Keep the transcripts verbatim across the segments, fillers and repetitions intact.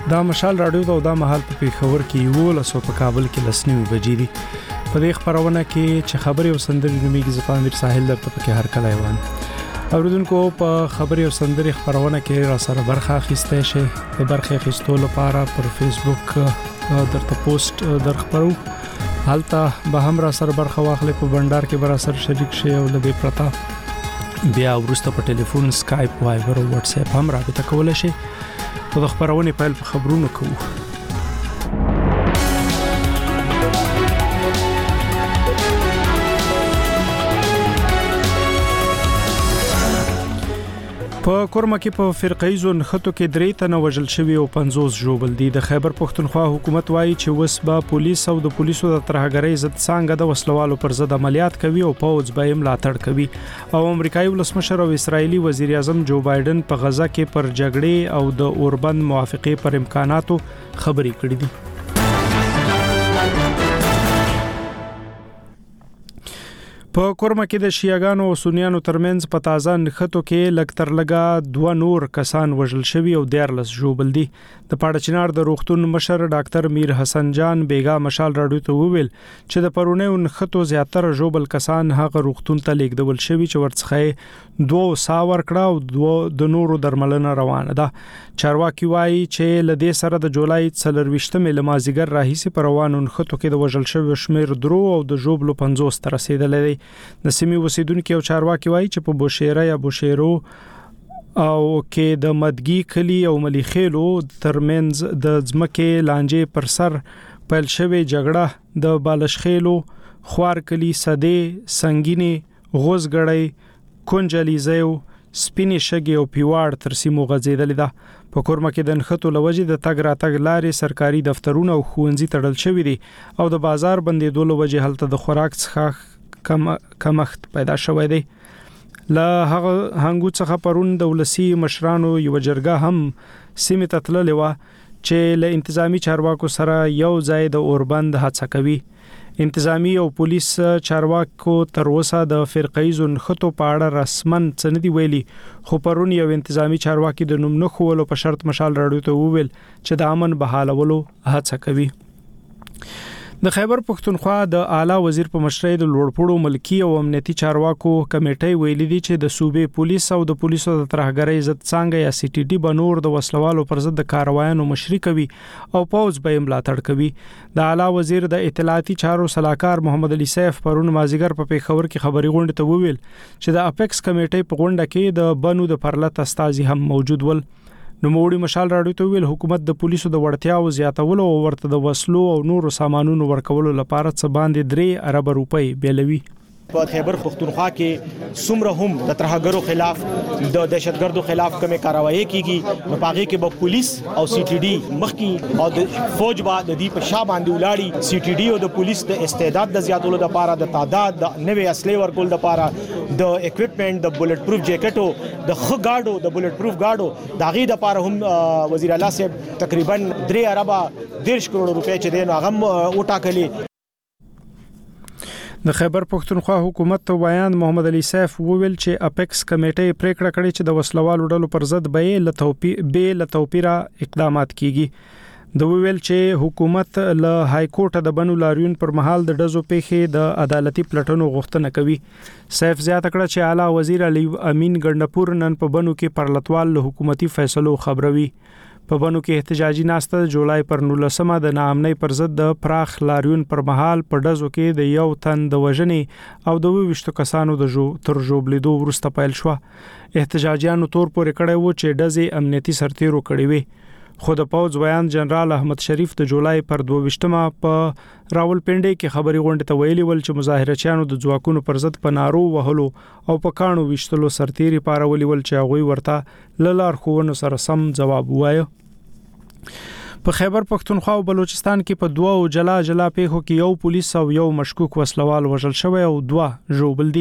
دا مشال رادیو دا, دا محل په پیښور کې یو لسو په کابل کې لسنیو بجې دي. په دې خبرونه کې چې خبري او سندري نوميږي زفامیر ساحل درته پکې هر کله یوان اوریدونکو په خبري او سندري خبرونه کې را سره برخه اخیسته شي. د برخه اخیستو لپاره پر فیسبوک درته پوسټ درخبرو حالته به هم را سره برخه واخلې په بندر کې بر سره شریک شي او لدې پرتا بیا ورسته په ټلیفون سکایپ وایبر او واتس اپ هم رابطه کولای شي. په خبرونه پیل په خبرونو کوو. په کورما کې په فرقایزو نخټو کې درې تنه وژل شوی او پنځوس ژوبل دي. د خیبر پښتونخوا حکومت وایي چې وس به پولیس او د پولیسو د ترهګرۍ ضد څنګه د وسلوالو پر ضد عملیات کوي او پوځ به یې ملاتړ کوي. او امریکایي ولسمشر او اسرایلی وزیر اعظم جو بایدن په غزا کې پر جګړې او د اوربند موافقې پر امکاناتو خبرې کړې دي. په کورما کې د شیعاګانو او سنیانو ترمنځ په تازه نخټو کې لکتر لګا دوه نور کسان وژل شوی او دیارلس ژوبل دي. د پاړچنار د روغتون مشر ډاکټر میر حسن جان بیگا مشال راډیو ته وویل چې د پرونیو نخټو زیاتره ژوبل کسان هغه روغتون ته لیږدول شوی چې ورڅخه دوه ساور کړه او دوه د نورو درملنه روانه ده. چارواکي وایي چې لدې سره د جولای څلرويشتمې لمازیګر راهیسي پر روانو نخټو کې د وژل شوی شمیر درو او د ژوبلو پنځوس تر رسیدلې دي. د سیمې اوسیدونکو او چارواکي وایي چې په بوشيره یا بوشيرو او کې د مدګي کلی او مليخيلو ترمنځ د ځمکې لانجې پر سر پیل شوی جګړه د بالشخيلو خوار کلی سده سنگینی غوزګړی کونجلیزیو سپینې شګي او پیواړ تر سیمو غځیدل ده. په کورما کې د نخټو لوجې د تګ راتګ لارې سرکاري دفترونه او ښوونځي تړل شوی دي او د بازار بندیدو لوجې هلته د خوراک څخه کم کمښت پیدا شوی دی. له هغه هنګو څخه پرون د ولسی مشرانو یو جرګه هم سیمه تتللې و چې له انتظامی چارواکو سره یو ځای د اوربند هڅه کوي. انتظامی او پولیس چارواکو تر اوسه د فرقایزو نخټو په اړه رسمن څه نه دی ویلي، خو پرون یو انتظامی چارواکي د نوم نه خولو په شرط مشال راډیو ته وویل چې د امن بحالولو هڅه کوي. د خیبر پښتونخوا د اعلی وزیر په مشرۍ د لوړپوړو ملکی او امنیتي چارواکو کمیټې ویلي دي چې د صوبې پولیس او د پولیسو د ترهګرۍ ضد څنګه یا سی ټي ډي بنور د وسلوالو پر ضد کاروایانو مشري کوي او پوز به ملاتړ کوي. د اعلی وزیر د اطلاعاتي چارو صلاحکار محمد علي سیف پرون مازیګر په پیښور کې خبري غونډه ته وویل چې د اپیکس کمیټې په غونډه کې د بنو د پرلط استازي هم موجود ول. نو موړي مشال راډیو ته ویل حکومت د پولیسو د وړتیاو زیاتولو او ورته د وسلو او نورو سامانونو ورکولو لپاره څه باندې درې ارب روپۍ بیلوي. په خیبر پښتونخوا کې څومره هم د ترهګرو خلاف د دهشتګردو خلاف کومه کاروایی کیږي نو پاغي کې به پولیس او سی ټي ډي مخکي او د فوج با د دې په شا باندې ولاړی. سی ټي ډي او د پولیس د استعداد د زیاتولو لپاره د تعداد د نوې اصلي ورکول لپاره د اکوپمنټ د بولټ پروف جیکټو د خ گاډو د بولټ پروف گاډو د غي د لپاره هم وزیر اعلی صاحب تقریبا درې اربه ډیرش کروڑ روپۍ چې دین هغه وټاکلي. د خیبر پښتونخوا حکومت ته بیان محمد علي سیف وویل چې اپیکس کمیټې پریکړه کړې چې د وسلوالو ډلو پر ضد به له توپیر به له توپیره اقدامات کیږي. د ویل چې حکومت له های کورټ د بنو لاریون پر مهال د دزو پیخي د عدالتي پلټنو غوښتنه کوي. سیف زیاته کړه چې اعلی وزیر علي امین ګندپور نن په بنو کې پرلطوال له حکومتي فیصلو خبروي. په بنو کې احتجاجي ناسته جولای پر نولسمه د ناامنۍ پر ضد د پراخ لاریون پر مهال په دزو کې د یو تن د وژنې او د ویشتو کسانو د جو تر جوړلیدو وروسته پیل شو. احتجاجیانو تور پورې کړی وو چې دزې امنیتي سرتیرو کړی وي. خو د پوز ویان جنرال احمد شریف د جولای پر دوه په راولپنډي کې خبري غونډه ته ویلي ول چې مظاهرچیانو د ځواکونو پر ضد په نارو وهلو او په کانو وشتلو سرتیري پارولي ول چې هغه ورته للار خوونو سره سم جواب وایو. په خیبر پښتونخوا او بلوچستان کې په دوه جلا جلا پیښو کې یو پولیس او یو مشکوک وسلوال وژل شوی او دوه ژوبل دي.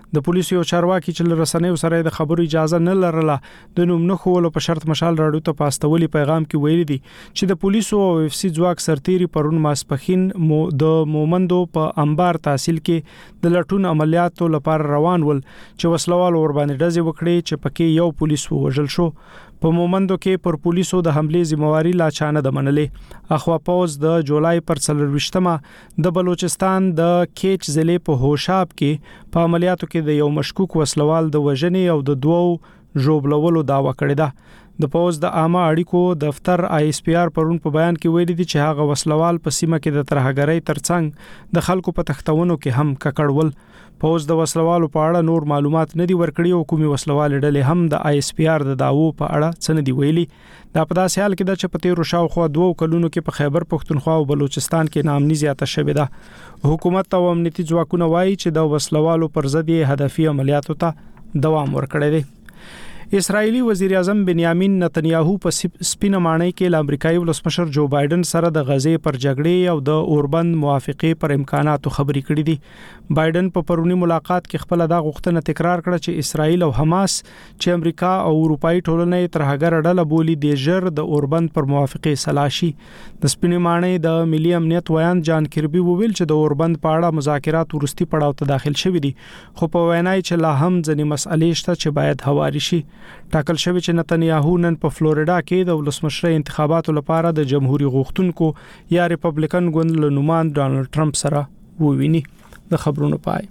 د پولیسو چارواکي چې رسنیو سره د خبرو اجازه نه لرله د نوم نه خول په شرط مشال راډیو ته پاستولي پیغام کې ویلي دي چې د پولیسو او اف سی ځواک سرتيري پرون ماسپخین مو د مومندو په انبار تحصیل کې د لټون عملیاتو لپاره روان ول چې وسلوال ور باندې ډزې وکړي چې پکې یو پولیس وژل شو په مومندو کې پر پولیسو د حمله ذمہواری لا چانه د منلې اخوا پوز د جولای پر څلرويشتمه د بلوچستان د کیچ ضلع په هوشاب کې په عملیاتو کې د یو مشکوک وسلوال د وژنې او د دوو ژوبلولو داوا کړې ده د پوز د عامه اړیکو دفتر آی اس پی آر پرون په بیان کې ویلي دي چې هغه وسلوال په سیمه کې د ترهګرۍ ترڅنګ د خلکو په تختونو کې هم ککړول پوز د وسلوالو په اړه نور معلومات نه دي ورکړي او کومي وسلوال ډلې هم د آی اس پی آر د داوو په اړه څه نه دي ویلي دا په داسې حال کې د چپتیرو شاوخوا دوه کلونو کې په خیبر پختونخوا او بلوچستان کې نامني زیاته شوې ده حکومت او امنیتي ځواکونه وایي چې د وسلوالو پر ضد هدفي عملیاتو ته دوام ورکړي دي اسرایلی وزیر اعظم بنیامین نتنیاهو په سپینه مانۍ کې ل امریکایي ولسمشر جو بایدن سره د غزې پر جګړې او د اوربند موافقه پر امکاناتو خبرې کړې دي بایدن په پرونی ملاقات کې خپل د غوښتنه تکرار کړه چې اسرایل او حماس چې امریکا او اروپאי ټولنې ترهګر ډله بولی د ژر د اوربند پر موافقه سلاشي د سپینه مانۍ د ملي امنیت ویان جان کربي وویل چې د اوربند په اړه مذاکرات ورستي پړاو ته داخل شوې دي خو په وینای چې لا هم ځنې مسئلې شته چې باید هواري شي ټاکل شوی چې نتنیاهو نن په فلوریدا کې د ولسمشر انتخاباتو لپاره د جمهوریت غوښتونکو یا ریپبلیکن ګوند له نومان ډانلډ ټرمپ سره وویني د خبرونو پای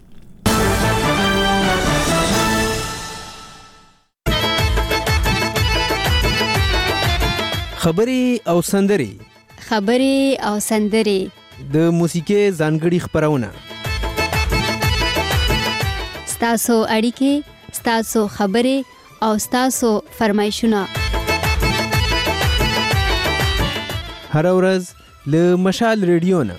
خبري او سندري خبري او سندري د موسیقي ځانګړي خبرونه ستاسو اړیکې ستاسو خبري او ستاسو فرمایشونه هر ورځ له مشال ریډیو نه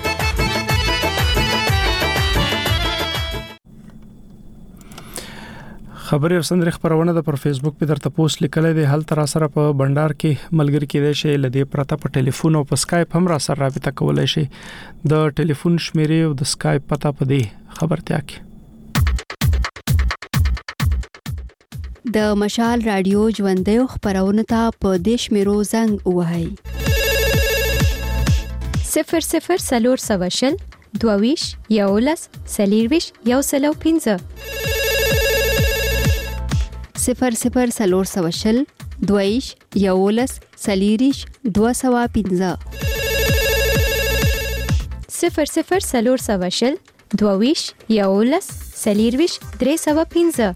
خبري او سندري خبرونه د پر فیسبوک په درته پوسټ لیکلې ده هل تر سره په بندر کې ملګری کې ده شي لدی پرته په ټلیفون او په اسکایپ هم را سره رابطه کولای شي د ټلیفون شمیرې او د اسکایپ پته پدې خبرتیا کې د مشال رادیو ژوندې خبرونه ته په دیش میرو زنګ وهاي صفر صفر سلور سواشل دوویش یولس سلیرویش یو سلو پینزه صفر صفر سلور سواشل دوویش یولس سلیریش دو سوا پینزه صفر صفر سلور سواشل دوویش یولس سلیرویش درې سوا پینزه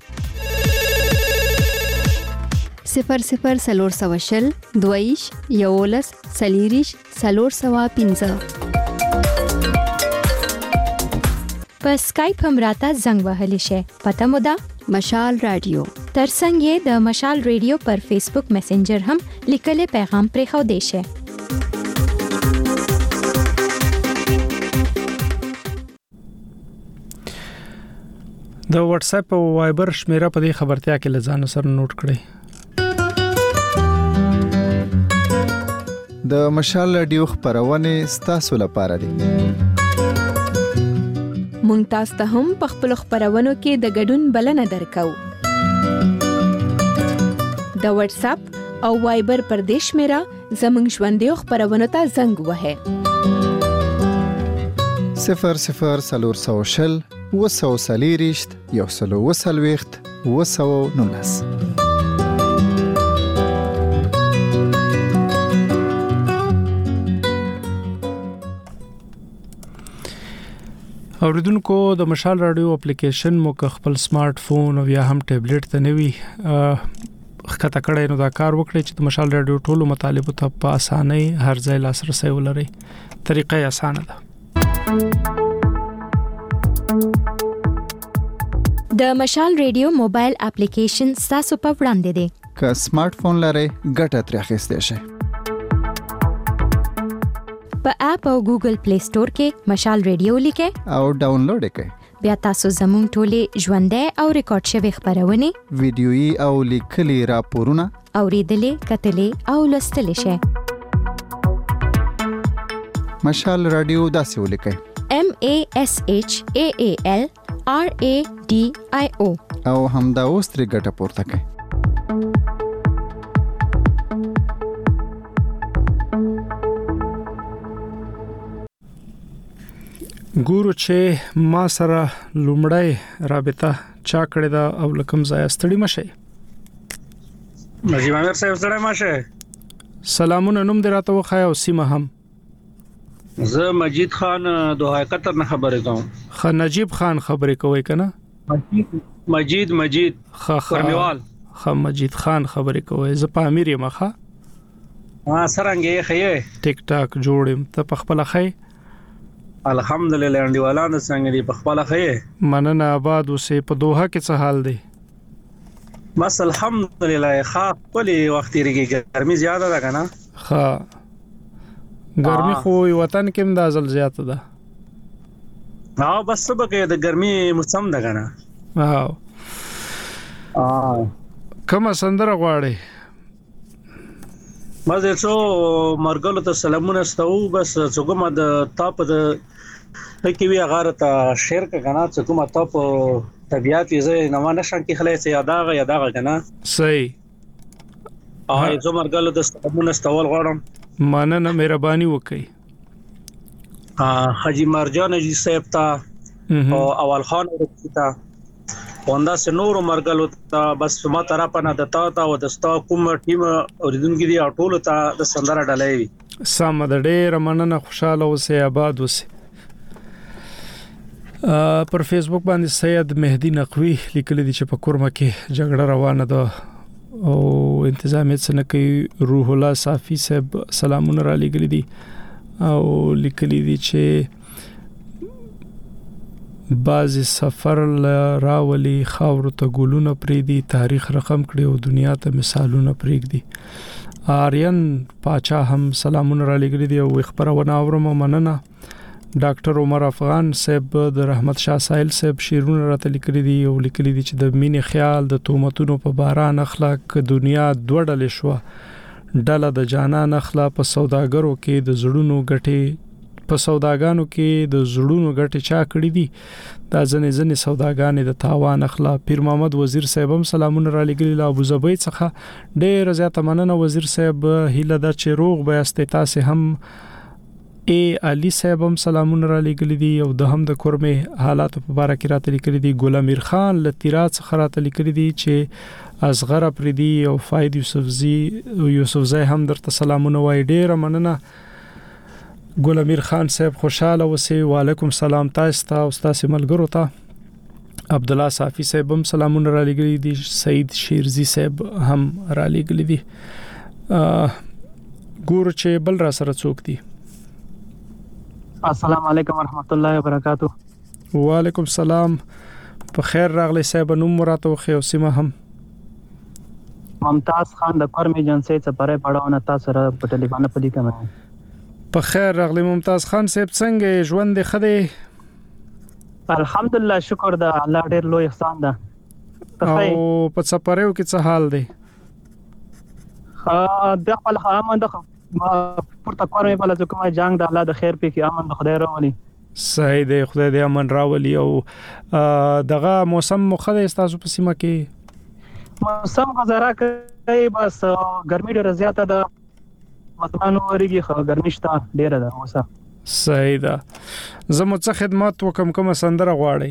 صفر صفر سلور سواشل دویش یولس سلیریش سلور سوا پینزه په اسکایپ هم راته زنګ وهلی شي پته مو ده مشال رادیو ترڅنګ یې د مشال ریډیو پر فیسبوک میسنجر هم لیکلي پیغام پرې خو دی شي د واتس اپ او وایبر شمیره په دې خبرتیا کې لزان سره نوٹ کړئ د مشال رادیو خبرونه ستاسو لپاره دي مونږ تاسو ته هم په خپل خبرونو کې د ګډون بلنه درکو د واتس اپ او وایبر پر دیش میرا زمنګ ژوندې خبرونه ته زنګ وهه صفر صفر سلور سوشل وسو سلیریشت یو سلو وسلويخت وسو نولس اوریدونکو د مشال رادیو اپلیکیشن مو که خپل سمارټ فون او یا هم ټابلیټ ته نوي خطا کړئ نو دا کار وکړئ چې د مشال رادیو ټولو مطالب ته په اسانۍ هر ځای لاسرسي ولرئ طریقه یې اسانه ده د مشال رادیو موبایل اپلیکیشن تاسو په وړاندې دی که سمارټ فون لرئ ګټه ترې اخیستئ شئ په اپ او ګوګل پلی سٹور کې مشال ریډیو لیکه او ډاونلوډ کړئ بیا تاسو زموږ ټولې ژوندۍ او ریکارډ شوی خبرونه ویډیويي او لیکلي راپورونه اوریدلې کتلې او لوستلې شئ مشال رادیو داسې ولیکئ M A S H A A L آر ا ډي آی او او همدا اوس ترې ګټه پورته کړئ. ګورو چې ما سره لومړی رابطه چا کړې ده او لکم ځای ستړي مشه. نجیب امیر صاحب ستړي مشه. سلامونه، نوم دې راته وخای او سیمه هم. زه مجید خان دوحه قطر نه خبرې کوم. خ نجیب خان خبرې کوي کنه؟ مجید مجید خ خرمیوال خ مجید خان خبرې کوي. زه په امیر یم ښه. ها سرنګې خې ټیک ټاک جوړم ته په خپل خې. الحمدلله انډیوالانو څنګه دي په خپل خې؟ مننه آباد اوسې. په دوحه کې څه حال دی؟ بس الحمدلله ښه کلی وخت ریږي ګرمي زیاته ده کنه. ښه ګرمي خو وطن کې مدازل زیاته ده. ها بس سبا کې د ګرمي موسم ده کنه. ها اه کومه سندره غواړي؟ مزه څو مرګلو ته سلامونه ستو. بس څوګه د تاپ د پکې وی غاره ته شعر کنه څوګه تاپ طبيعت یې نه نشان کې خلای سي یاداغه یاداغه کنه. صحیح. اه زه مرګلو د سلامونه ستول غواړم. مننه مهرباني وکړئ. اه حاجی مرجان جی صاحب تا او اول خان ورته وندا سنور مرګلو ته بس ما طرف نه دتا تا او دستا کوم ټیم اوریدونکو دی ټول ته د سندره ډلې وي. سم د ډېر مننه، خوشاله اوسې، آباد اوسې. پر فیسبوک باندې سید مهدی نقوی لیکلی دی چې په کورما کې جګړه روانه ده او انتظامیت څنګه کوي. روح الله صافی صاحب سلامونه را لګلی دي او لیکلی دي چې بعضی سفر راولي خاور ته ګولونه پریدي، تاریخ رقم کړي او دنیا ته مثالونه پریږدي. آریان پاچا هم سلامونه را لګلی دي او خبرونه اورم. مننه. ډاکټر عمر افغان صاحب د رحمت شاه سایل صاحب شیرونه راته لیکلي دي او لیکلي دي چې د مینې خیال د تومتونو په باران اخلاق دنیا دوه ډلې شو. ډله د جانان اخلا په سوداګرو کې د زړونو ګټي په سوداګانو کې د زړونو ګټي چا کړی دي. دا ځنې ځنې سوداګانې د تاوان اخلا. پیر محمد وزیر صاحب هم سلامونه را لګلی له ابو ظبي څخه. ډېر زیاته مننه وزیر صاحب. هیله ده چې روغ به است تاسو هم. ای علي صاحب هم سلامونه را لګلی دي او د هم د کورمه حالات په اړه کې راته لیکلي دي. ګل امیر خان لتیرات څخه راته لیکلي دي چې اصغر پردي او فاید یوسفزي یوسفزي هم درته سلامونه وای. ډېر مننه ګل امیر خان صاحب، خوشاله اوسئ. وعلیکم سلام تاسو ته او تاسو ملګرو ته. عبد الله صافی صاحب هم سلامونه را لګلی دي. سید شیرزی صاحب هم را لګلی دي. ګور چې بل را سره څوک دي. السلام علیکم ورحمت الله وبرکاتہ. وعلیکم السلام. په خیر راغلی صاحب. نوم مراته خو او سیمه هم. ممتاز خان د کورم ایجنسی څخه پرې پړاونه تاسو سره په ټلیفون په دې کوم. په خیر راغلی ممتاز خان صاحب. څنګه ژوند دی خدای؟ الحمدلله شکر ده، الله ډېر لوی احسان ده. او په سفرېو کې څه حال دی؟ ها د خپل امن د ما پورته کورم په لږه کومه جنگ د الله د خیر په کې امن د خدای راولي. صحیح دی، خدای دې امن راولي. او دغه موسم مخده تاسو په سیمه کې موسم غزرا کوي، بس ګرمي ډېره زیاته ده. مطمئن ورګي خو ګرمي شته ډېره ده اوسه. صحیح ده. زموږ څه خدمات وکم کومه سندره غواړي؟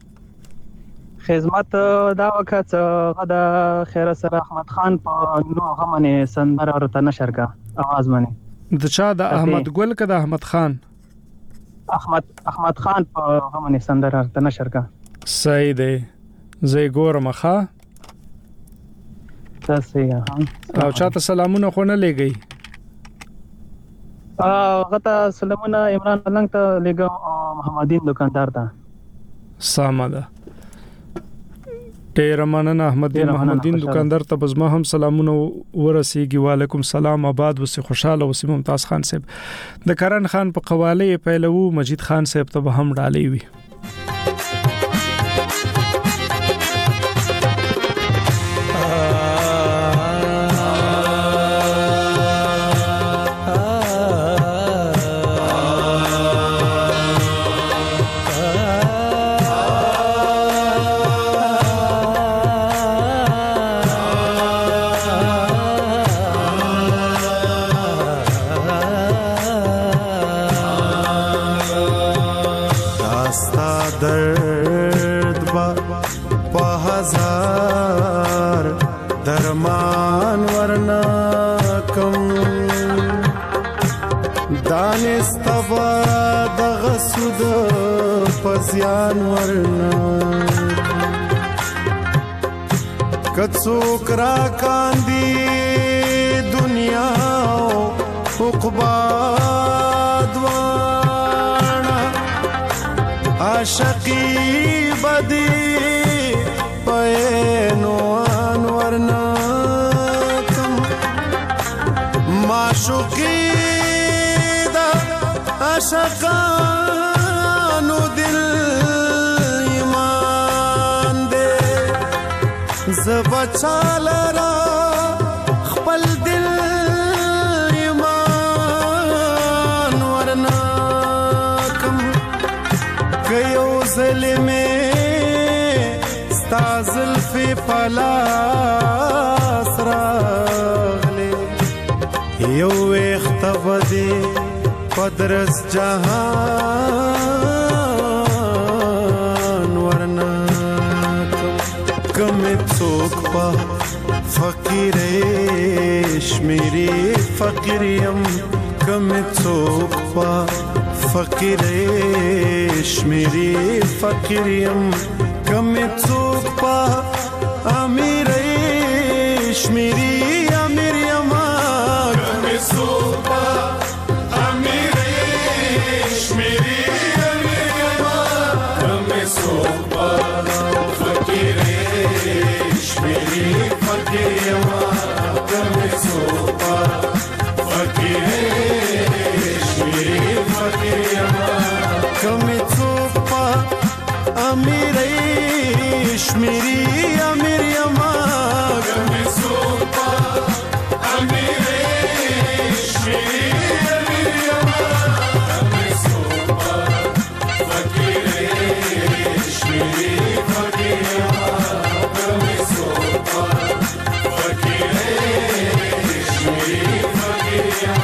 خدمت دا وخت غدا خیر سره احمد خان په نو غمنه سندره ورته نشر کا आवाज منی. د چا د احمد ګل کده احمد خان؟ احمد احمد خان په غمنه سندره ورته نشر کا. صحیح دی. زه ګورم ښه. تاسو یې او چاته سلامونه خو نه لګي؟ ا غته سلامونه عمران ملنګ ته لګو محمدین دکاندار ته. سامده. ډیر مننه احمدین محمدین دکاندار ته بزما هم سلامونه ورسیږي. وعلیکم سلام. آباد وسه خوشاله وسه. ممتاز خان صاحب د کرن خان په قواله پیلو مجید خان صاحب ته هم ډالې وي. ستا درد با په هزار درمان ورنا کم دانستبا دغه سود په زیان ورنا کڅوک را کاندي دنیا عقبا دوانا عاشقی بدی پینو انورنا کم معشوقی دا عاشقانو دل ایمان دے زبچا لرا خپل دل ایمان ورنا کم کيو ظلمه ستا زلفی پلاس راغلی یو اختفدی پدرس جهان ورنا کم څوک پا فقیرش میری فقیریم کم څوک پا فقیرش میری فقیریم کم څوک پا امیرش میری امیریم کم څوک پا امیرش میری امیریم کم څوک پا فقیرش میری فقیریم کم څوک پا فقیرش میری فقیریم کم څوک پا امیرش میری امیریم کم څوک پا امیرش میری امیریم کم څوک پا فقیرش میری فقیریم کم څوک پا فقیرش میری فقیریم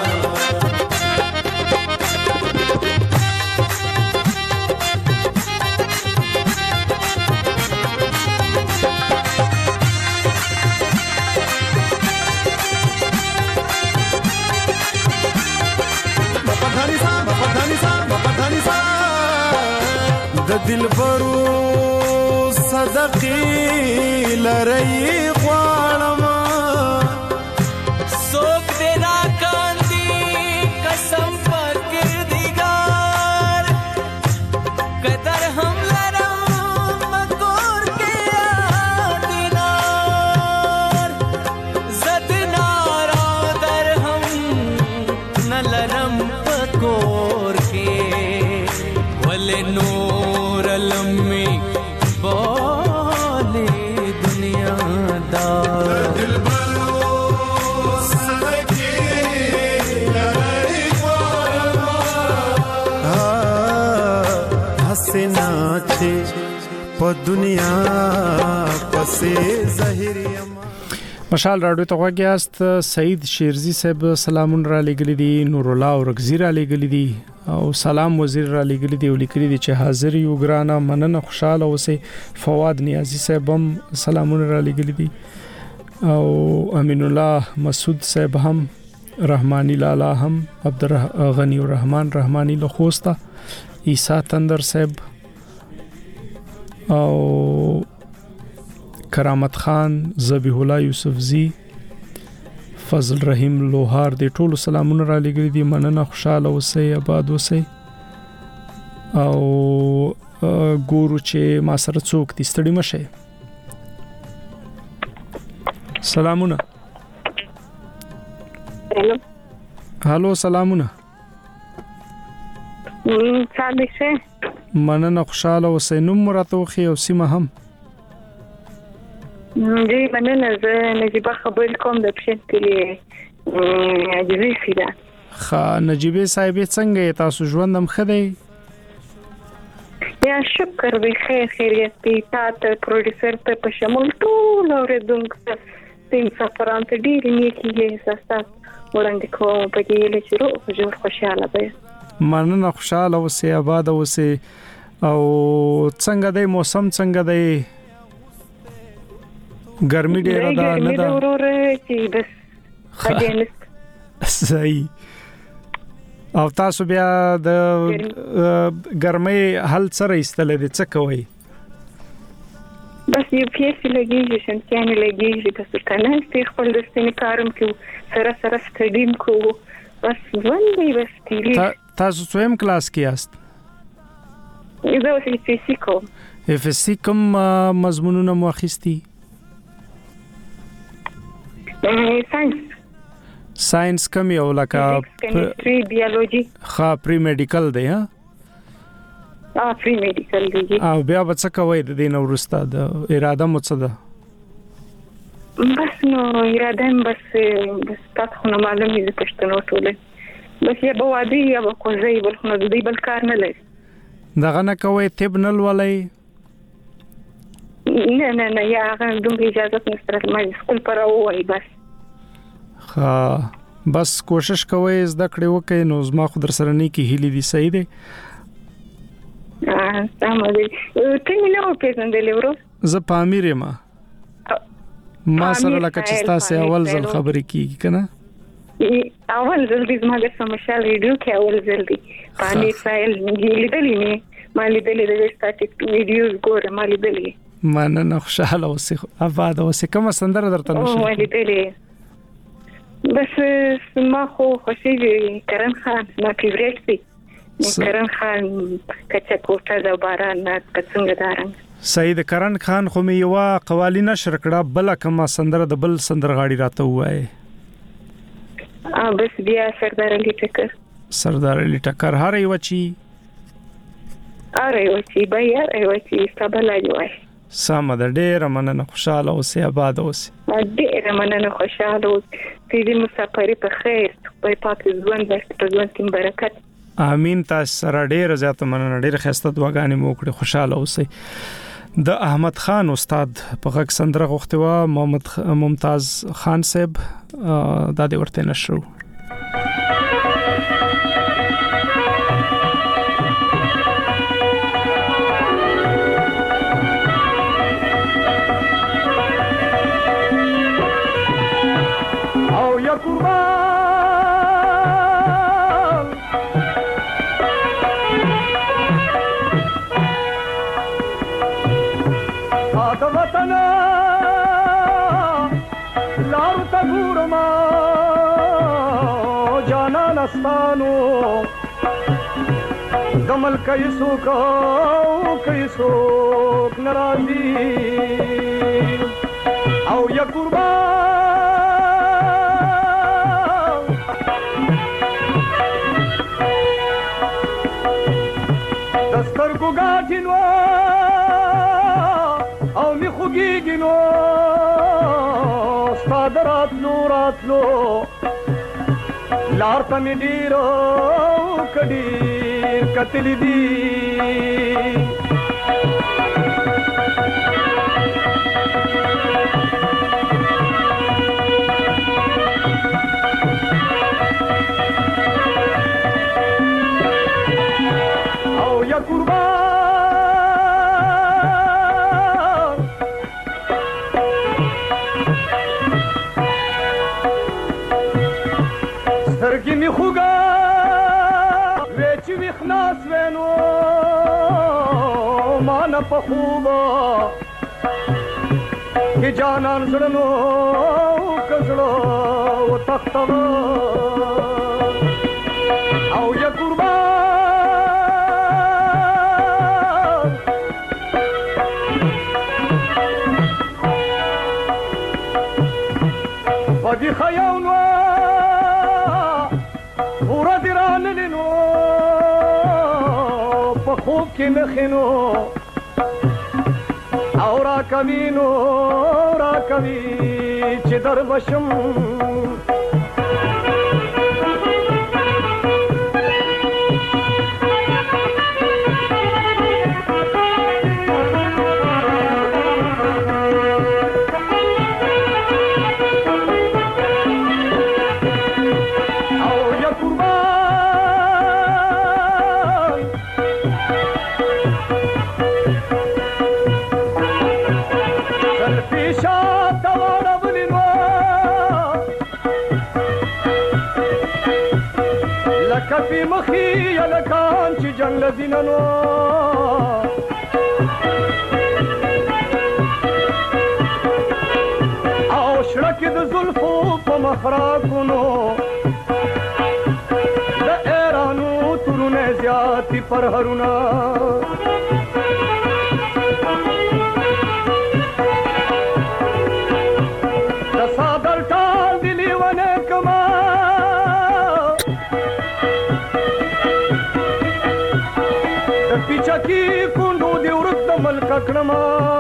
دلبرو صدقی لرئی غوانم سوک دینا کاندی قسم پر کردگار قدر ہم لرم مکور کے آدینار زد نارا در ہم نلرم پکور کے ولے نور لمی بولے دنیا دار دلبرو صدقی لرئی غوانم حسنا چھے پا دنیا پسے زہریم مشال راډیو ته غواګیاست. سعید شیرزی صاحب سلامون را لګلی دي، نور الله اورغزی را لګلی دي او سلام وزیر را لګلی دي او لیکلی دي چې حاضر یو ګرانه مننه خوشاله اوسئ. فواد نیازی صاحب هم سلامون را لګلی دي او امین الله مسعود صاحب هم، رحمانی لالا هم، عبدالغنی الرحمن رحمانی لخوستا، عیسی تندر صاحب او کرامت خان، ذبیح الله یوسفزی، فضل رحیم لوهار دي ټولو سلامونه را لګري دي. مننه خوشاله اوسئ، آباد اوسئ او ګورو چې ما سره څوک دي، ستړي مشه. سلامونه. هلو هلو سلامونه. څنګه شه؟ مننه خوشاله اوسئ. نوم راته وخی او سیمه هم. جی مننه، زه نجیبه خبر کوم د پښین کلی نجیبه سیده. خا نجیبه صاحب څنګه تاسو ژوندم خدای؟ یا شکر به خیر خیریت دی. تاسو پروډوسر ته په شمول ټول اوریدونکو تیم سفران ته ډیر نیکی یې ساستا وړاندې کوم په دې لچرو جوړ خوشاله ده. مننه خوشاله اوسې آباد اوسې او څنګه دی موسم څنګه دی ګرمي ډیره ده نه ده ورور چې بس اجنس صحیح او تاسو بیا د ګرمۍ حل سره ایستل دي څه کوي بس یو پیسې لګیږي شمسیانې لګیږي بس کنه چې خپل د سپین کارم کې سره سره سټډیم کو بس ژوند دی بس تیلی تاسو څویم کلاس کې یاست زه اوس اف اس سی کوم اف اس سی کوم مضمونونه مو اخیستي ساينس ساينس کوم یو لکه کیمستري بیولوژي ها پری میډیکل دی ها ا پری میډیکل دی او بیا به څه کوي د دین ورسته د اراده مو څه ده بس نو اراده بس بس تاسو نو معلومه دي پښتنو ټوله بس یا به وادي یا به کوزي بل نو دی بل کار نه لري دغه نه کوي طب نه ولای نه نه نه یا هغه دومره اجازه نشته ما سکول پر وای بس ها بس کوشش کوي زده کړې وکړي نو زما خو در سره نه کی هلي دي صحیح دي اه سم دي ته مې نو پیژندلې ورو زه پامیر ما ما سره لکه چې تاسو اول ځل خبرې کیږي کنه اول ځل دې زما د سمشال ریډیو کې اول ځل دي پامیر فایل لیدلې نه ما لیدلې د سټاتیک ویډیوز ګوره ما لیدلې مننه خوشاله اوسې آباد اوسې کومه سندره درته نشم او لیدلې بس ما خو خوشي کرن خان ما فیوریټ دی کرن خان کچا کوټه د باران نه څنګه دارم سید کرن خان خو می یو قوالی نشر کړه بل کومه سندره د بل سندرغاړي راته وای ا بس بیا سردار علی ټکر سردار علی ټکر هر یو چی اره یو چی بیا یو چی سبلا جوای سم د ډېر مننه خوشاله اوسې آباد اوسې ډېر مننه خوشاله اوسې دې مسافر په خیر په پاک ژوند ورته په ژوند کې برکت امين تاسو سره ډېر زیات مننه ډېر خسته دعاګانې مو کړې خوشاله اوسې د احمد خان استاد په غږ سندره غوښتي و محمد ممتاز خان صاحب دا دې ورته نشو دمل کیسو کو کیسو ناراضی او یا قربان دستر کو گاټینو او می خوګیګینو صادرات نورات لو لار تمې ډیرو کډی کتلی دی او یا قربان سترګې می خوګا وچ وخناس وینو مان په خوبا کې جانان زړنو کزړو و تختو او یا قربان ودي خياونو ورا دران لنو خوب کې مخینو او را کمینو را کمی چې در بشم او یا قربان کفي مخي یلکان چې جنگ لدیننو او شړکې د زلفو په مخراکونو د ایرانو تورونه زیاتې پرهرونه د صادر ټال دی لیونه کما د پیچکی کونډو دی ورک د ملک کړما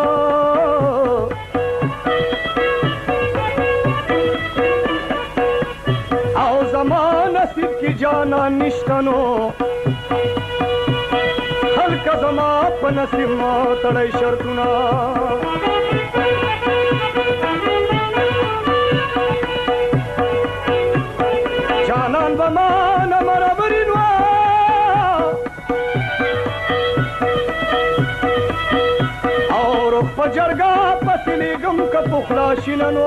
او زمان نصیب کی جانا نشتنو خلق زما په نصیب ما تړای شرطونه جانان بما نمر برینوا اور پجرگا پسلیگم کا پخلاشیننو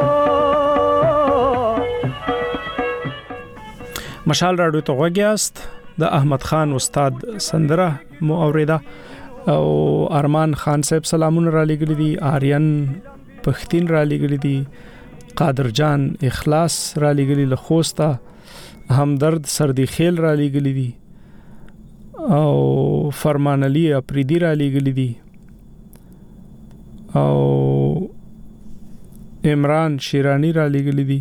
مشال راډیو ته غوږیاست د احمد خان استاد سندره مو اوریدا او ارمان خان صاحب سلامونه را لګل دي آریان پختین را لګل دي قادر جان اخلاص را لګل لخوستا همدرد سردی خیل را لګل دي او فرمان علی اپریدی را لګل دي او عمران شیرانی را لګل دي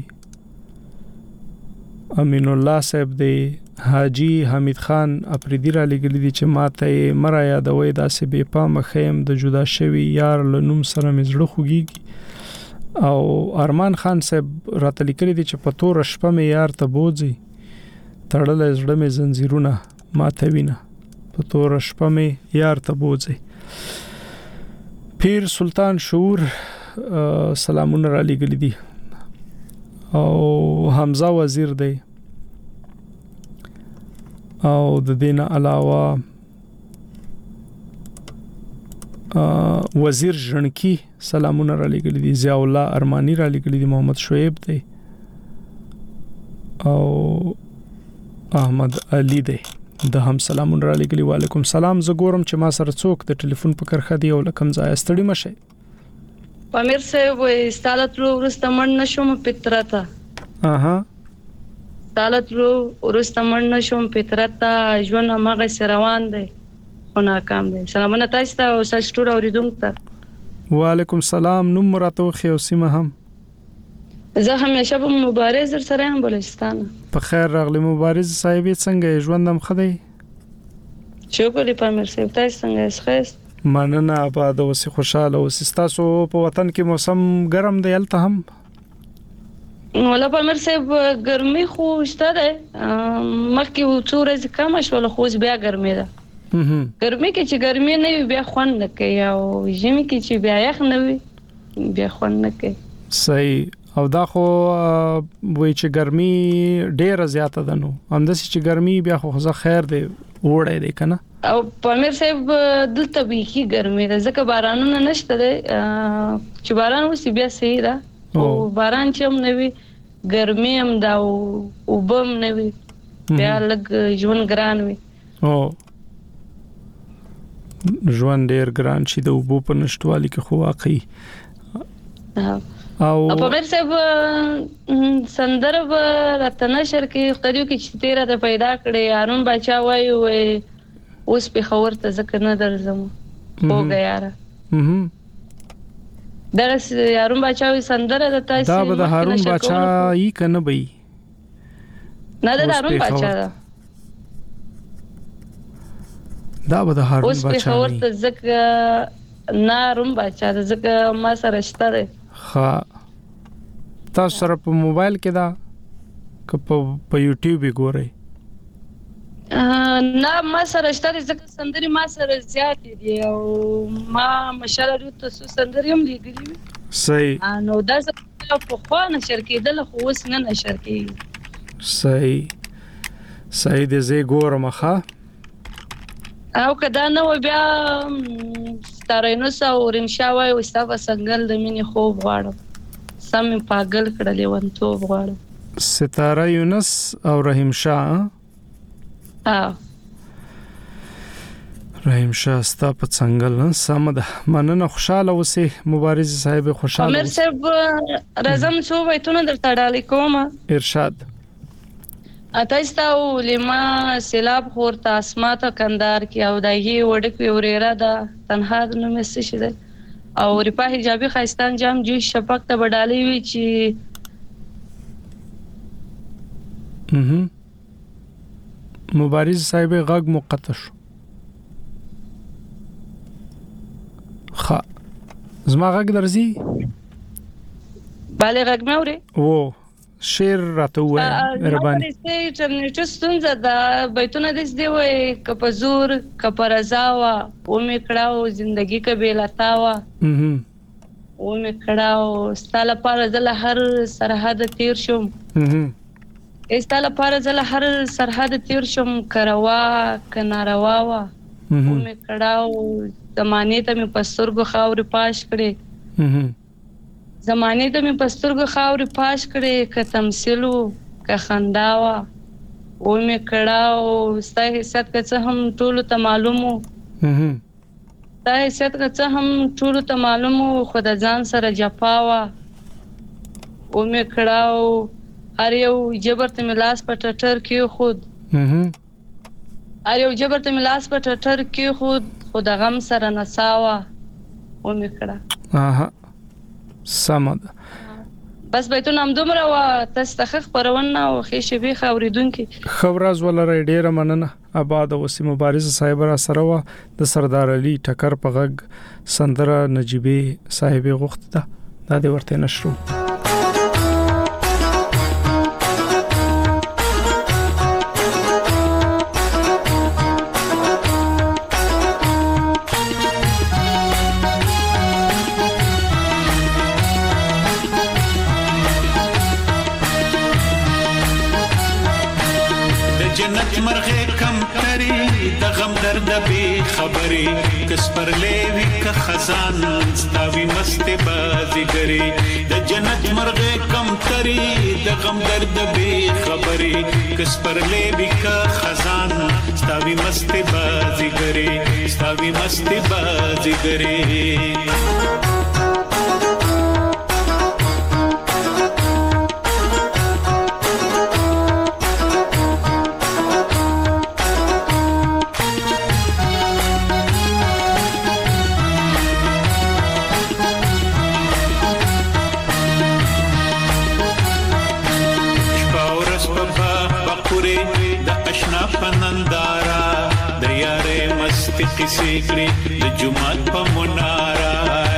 امین الله صاحب دی حاجی حمید خان اپریدی را لګل دي چې ماته مرا یادوي داسې بے پام خیم د جدا شوی یار لنوم سره مزړه خوږي او ارمان خان صاحب راته لیکلي دي چې په تور شپه مې یار ته بوزي تړل زړه مې زنجیرونه ماته وینا په تور شپه مې یار ته بوزي پیر سلطان شعور سلامونه را لګل دي او حمزه وزیر دی او د دینه علاوه وزیر جنکی سلامونه را لګل دي ضیاء الله ارمانی را لګل دي محمد شعیب دی او احمد علی دی د هم سلامونه را لګل وعلیکم سلام زه ګورم چې ما سره څوک د ټلیفون په کرخه دی او لکم ځای استړی مشه پامیر صاحب استالت رو ورستمن نشوم پترتا اها استالت رو ورستمن نشوم پترتا ژوند هغه روان دی خو ناکام دی سلامونه تاسو ته او سلسټور اوریدونکو ته وعلیکم سلام نوم مراتو خو سیمه هم زه همیشه په مبارز سره هم بلوچستان په خیر راغلی مبارز صاحب څنګه ژوندم خدای شکر پامیر صاحب تاسو څنګه ښه مننه آباد او سي خوشاله او تاسو په وطن کې موسم ګرم دی الته هم ولا پامیر صاحب ګرمي خو شته ده مخکې څو ورځې کم شول خو بیا ګرمي ده ګرمي کې چې ګرمي نه وي بیا خوند نه کوي او ژمي کې چې بیا یخ نه وي بیا خوند نه کوي صحیح او دا خو وای چې ګرمي ډیره زیاته ده نو همداسې چې ګرمي بیا خو ځکه خیر دی وړای دی کنه او پامیر صاحب دلته به ګرمي ده ځکه بارانونه نشته ده چې باران وسی بیا صحیح ده او باران چې هم نه وي ګرمي هم دا او وبم نه وي بیا لګ ژوند ګران وي او ژوند ډیر ګران شي د وبو په نشټوالي کې خو واقعي او پامیر صاحب سندره و راتنه شر کې خدایو کې چې تیرا د پیدا کړې هارون بچا وای وای اوس په خبر ته ځکه نه درځم هو غیاره درس هارون بچا وي سندره د تاسو دا به د هارون بچا یې کنه بي نه د هارون بچا دا به د هارون بچا اوس په خبر ته ځکه نه هارون بچا ځکه ما سره شته ها تاسو سره په موبایل کې دا که په یوټیوب ګورئ نه ما سره شته ځکه سندري ما سره زیات دي او ما مشاله تاسو سندري هم لګري صحیح نو دا څه په خو نه شرکېدل خو اوس نه نشرکې صحیح صحیح دې زه ګورم ښه او کدا نو بیا ستارینو سو ورنشاوي او استاف سنگل د مینې خوب غواړم سم پاگل کړلې ونته غواړم ستاره یونس او رحیم شاه ها رحیم شاه ستا په څنګه نه سمده مننه خوشاله اوسې مبارز صاحب خوشاله امر صاحب رزم شو وایتونه درته ډالې کوم ارشاد اتاستاو لما سیلاب خورته اسمات کندار کی او دایي وډک وریرا دا تنها نو مسج ده او ریپا حجابي خاستان جام جو شپک ته بډالې وی چې مهم مبارز صاحب غږ مقطع شو خا زما غږ درځي bale غږ مې اوري وو شیر راته وای مهرباني نو انټرنیټ ستونزه دا بیتونه د دې وای کپزور کپرزاوا او مې کړهو ژوندۍ کبیلتاوا مهم او مې کړهو ستاله پر ځله هر سرحد تیر شم مهم ستاله پر ځله هر سرحد تیر شم کروا کناروا وا او مې کړهو زمانه ته مې پسترګو خاور پاش کړې مهم زمانه ته مې پسترګو خاور پاش کړې ک تمثيلو ک خنداوا او مې کړهو ستای حیثیت که څه هم ټول ته معلومو مهم ستای حیثیت که څه هم ټول ته معلومو خود ځان سره جپاوا او مې کړهو هر یو جبر ته ملاس په ټټر کې خود مهم هر یو جبر ته ملاس په ټټر کې خود خود غم سره نساوا و مې کړه اها سمد بس بیتونه هم دومره وا تاسو ته خبرونه او خېشې به خوریدونکو خبراز ولر ډیره مننه آباد اوسې مبارز صاحب را سره وا د سردار علي ټکر په غږ سندره نجيبي صاحب غوښت ده دا د ورته نشرو خبري کس پر لیوی کا خزان ستاوی مست بازیګری د جنت مرغه کم تری د غم درد به خبري کس پر لیوی کا خزان ستاوی مست بازیګری ستاوی مست بازیګری کسی کړي د جمعات په مناره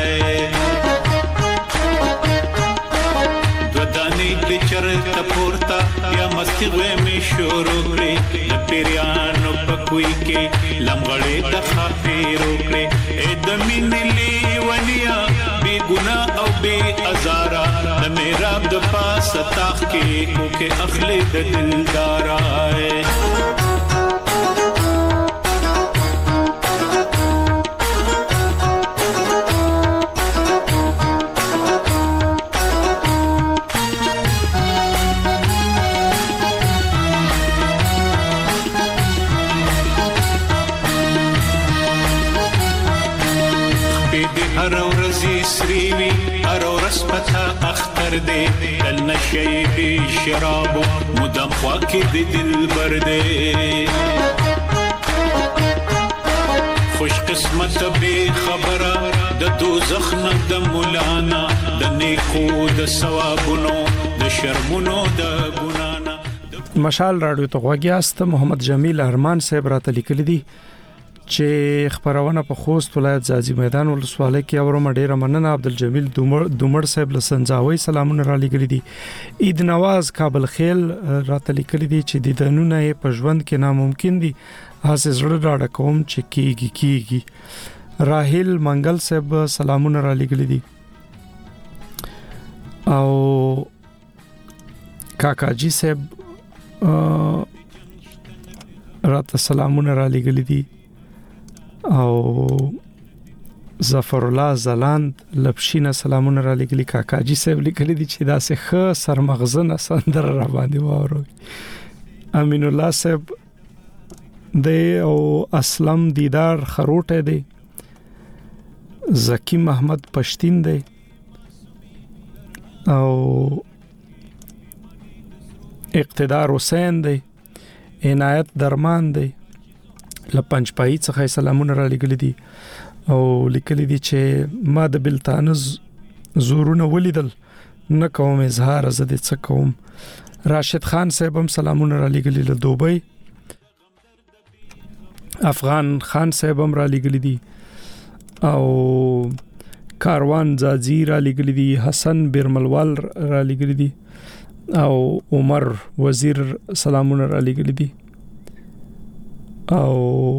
دودانی د چرته پورتا یا مستی وې می شروع کړي د پیرانو په کوی کې لمغړې د خافیرو کړي اې د مینلې ونیا بی ګنا او بی ازارا د میراب د پاس تاخ کې کو کې اخلي د دلدارا دل نشي بي شراب مدام خواکي د دل برده خوش قسمت به خبره د دوزخ نه د مولانا د نیکو د ثوابونو د شرمونو د ګنانا مشال رادیو ته غوږیاست محمد جمیل ارمان صاحب راته لیکل دي چې خبرونه په خوست ولایت ځاځي میدان ولسوالۍ کې اورم ډیره مننه عبدالجمیل دومر دومر صاحب لسنځاوي سلامونه را لګل دي عید نواز کابل خیل راته لیکل دي چې د دنونه په ژوند کې ناممکن دي هڅه زړه راډ کوم چې کیږي کیږي راهیل منګل صاحب سلامونه را لګل دي او کاکاجی صاحب راته سلامونه را لګل دي او ظفر الله زلاند لبشینه سلامونه را لګلی کاکاجی صاحب لیکلی دي چې دا سه خ سرمغزنه سندر را باندې وورو امین الله صاحب د او اسلم دیدار خروټه دی زکی محمد پښتين دی او اقتدار حسین دی عنایت درمان دی لپنځ پای څخه سلامونه را لګل دي او لیکل دي چې ما د بلتانز زورونه ولیدل نه کوم اظهار زده څه کوم راشد خان صاحب هم سلامونه را لګل له دوبۍ افغان خان صاحب هم را لګل دي او کاروان زاجی را لګل دي حسن برملوال را لګل دي او عمر وزیر سلامونه را لګل دي او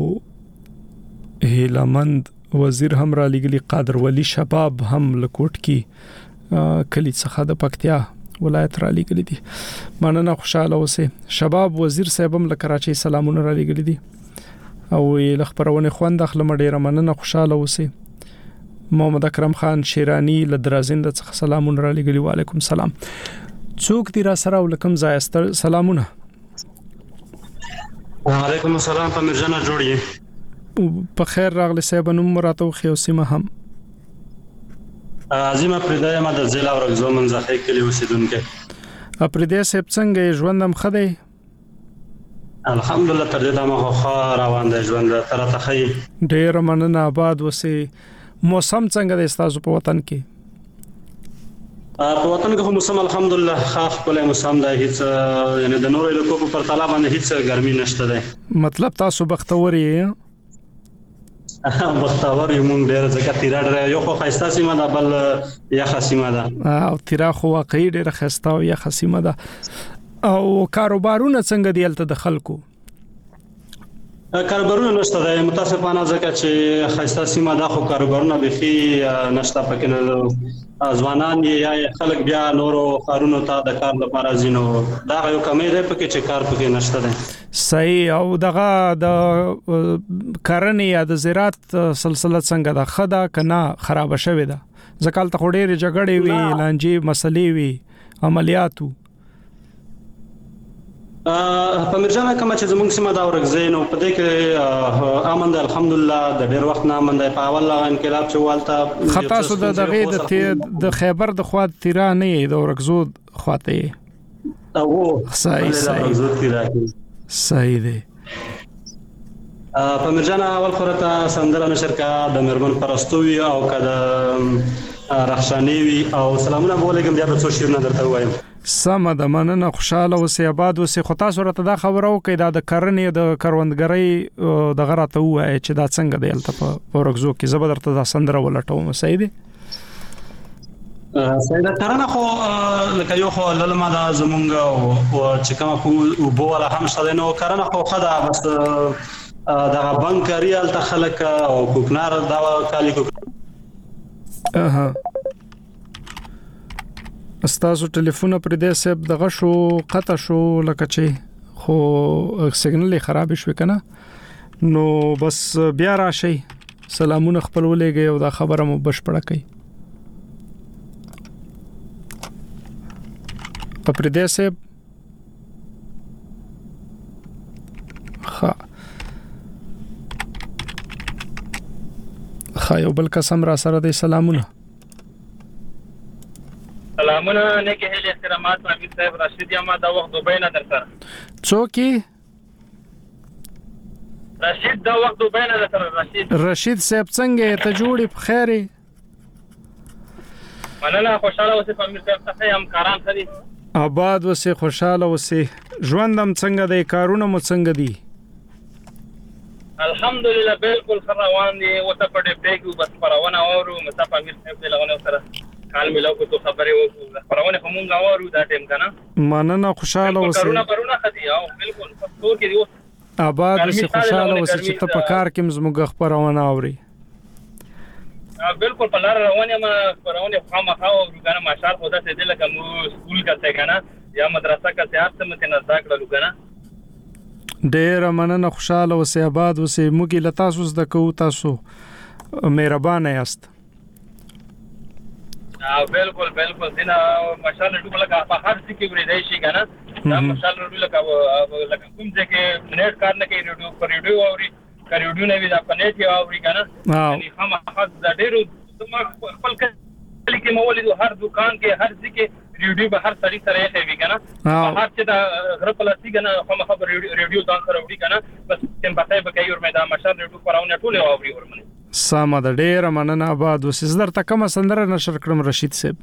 هیلمند وزیر هم را لګلی قادر ولی شباب هم لکوټ کی کلی څخه د پکتیا ولایت را لګلی دي مننه خوشاله اوسه شباب وزیر صاحب هم لکراچي سلامونه را لګلی دي او لخبرونه خوند خلم ډیره مننه خوشاله اوسه محمد اکرم خان شیرانی لدرازند څخه سلامونه را لګلی وعلیکم سلام څوک دی را سره ولکم زایستر سلامونه وعلیکم السلام په مرجانه جوړی په خیر راغلی صاحب نوم مراتو خو سیمه هم عظیم پردای ما د ضلع ورغزو منځخه کلی اوسیدونکو اپردای صاحب څنګه ژوندم خدای الحمدلله تر دې دمه خو روان دی ژوند تر ته خی ډیر مننه آباد وسی موسم څنګه د استاسو په وطن کې په وطن کې موسم الحمدلله خاص کله موسم دی هیڅ یعنی د نورو علاقو په پرتله باندې هیڅ ګرمي نشته دی مطلب تاسو بختور یې بختور یې مونږ ډېر ځکه تیرا ډېر یو خو خاصه سیمه ده بل یا خاصه ده او تیرا خو واقعي ډېر خاصه او یا خاصه ده او کاروبارونه څنګه دی الته د خلکو کاروبارونه نشته ده متاسفانه ځکه چې خاصه سیمه ده خو کاروبارونه بخي نشته پکې نه ځوانان یا خلک بیا نورو خارونو ته د کار لپاره ځینو دا یو کمی دی پکې چې کار پکې نشته ده صحیح او دغه د کرنې یا د زراعت سلسله څنګه ده خدا کنا خراب شوه ده ځکه ته خوري جګړې وی لانجی مسلې وی عملیاتو په مرجانه کوم چې زموږ سیمه دا ورغزین او په دې کې امن ده الحمدلله د ډېر وخت نه امن ده په اول انقلاب چې والته خطا سود دغه د خیبر د خوا تیرا نه د ورغزو خواته او صحیح صحیح صحیح دی په مرجانه اول خورته سندره نشر کا د مرمن پرستوي او کده رخصاني وي او سلامونه بولګم بیا به څو شیرونه درته وایم سم د مننه خوشاله اوسې آباد اوسې خو تاسو راته دا خبرو کې دا د کرنې د کروندګرۍ د غراته وای چې دا څنګه دی الته په ورغزو کې زبردست دا سندره ولټوم صحیح دی سیدا کرنه خو لکه یو خو للمه دا زمونږ او چې کوم کو وبوله هم شته نو کرنه خو خدا بس دا بانک ریال ته خلک او کوکنار دا کالی کو اها استاسو ټلیفون پر دې سب دغه شو قطع شو لکه چې خو سیګنل خراب شو کنه نو بس بیا راشي سلامونه خپل ولېږي او دا خبره مو بشپړه کړي پر دې سب خا خا یو بل قسم را سره د سلامونه سلامونه نیک هیله احترامات امیر صاحب راشد یم دا وخت دوبۍ نه درسره څوکي راشد دا وخت دوبۍ نه درسره راشد راشد صاحب څنګه ته جوړې په خیره مننه خوشاله اوسې امیر صاحب څخه هم کاران خري آباد اوسې خوشاله اوسې ژوندم څنګه دی کارونه مو څنګه دي الحمدلله بالکل روان دي وته په دې بیګو بس پرونه اورو مصطفی امیر صاحب له لغونه سره کال ملو کو تو خبره وو پرونه کومه اورو دا ټیم کنه مننه خوشاله اوسې کارونه پرونه خدي او بالکل پښتو کې دی آباد اوسې خوشاله اوسې چې ته په کار کې زموږ خبرونه اوري بالکل په لار روانه ما پرونه خامخا او کنه ماشال خدا ته دل کوم سکول کته کنه یا مدرسه کته اپ ته مته نه ذکر لګنه ډېر مننه خوشاله اوسې آباد اوسې موږ له تاسو زده کوو تاسو مهربان یاست بالکل بالکل دنا ماشاءالله ټول کا په هر څه کې ورې دی شي کنه دا مشال رډیو لکه لکه کوم ځکه نیټ کار نه کوي رډیو پر رډیو اوري کریډیو نه وی دا پنيټ یو اوري کنه یعنی هم خاص د ډیرو خپل کلی کې مولید هر دکان کې هر ځکه ریډیو به هر سړی سره یې کوي کنه هر چې دا غره پلاستیک نه هم خبر ریډیو ځان سره وړي کنه بس تم پته به کوي ور مې دا مشال ریډیو پراونه ټوله اوري ورمنه ساده د ډیر مننه آباد وسزدر ته کوم سندره نشر کړم رشید صاحب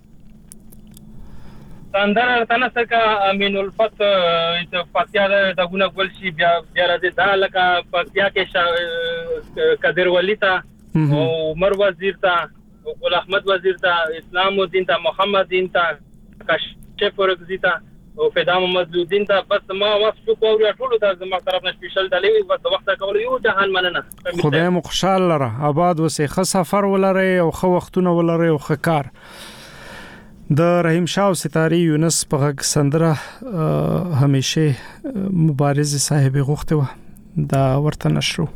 سندره تنه سکه امین الفت فاتیا د غونه ګل شي بیا بیا راځي دا لکه فاتیا کې قادر ولی تا او عمر وزیر تا ګل احمد وزیر تا اسلام الدین تا محمد دین تا کشف ورغزی تا او فدا محمد الدین تا بس ما واسو کو ور ټولو ته زما طرف نه سپیشل دلی بس وخت کول یو جهان مننه خدای مو خوشاله لره آباد وسه خ سفر ولره او خ وختونه ولره او خ کار د رحیم شاه او ستاري یونس په غږ سندره همیشه مبارز صاحب غوښته و دا ورته نشرو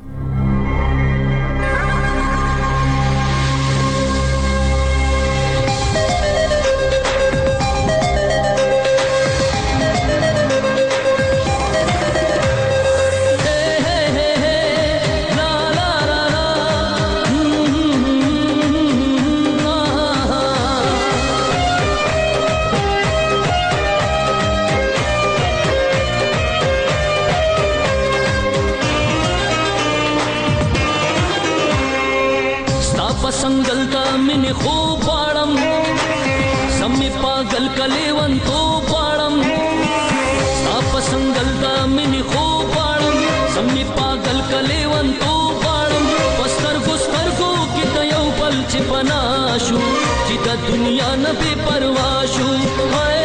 संगलता मिनी खूब पाड़म सम्मी पागल कलेवन तो पाड़म आप संगलता मिनी खूब पाड़म सम्मी पागल कलेवन तो पाड़म पस्तर गुस्तर को की तयौ पल चिपनाशु जिदा दुनिया न बेपरवाशु हाय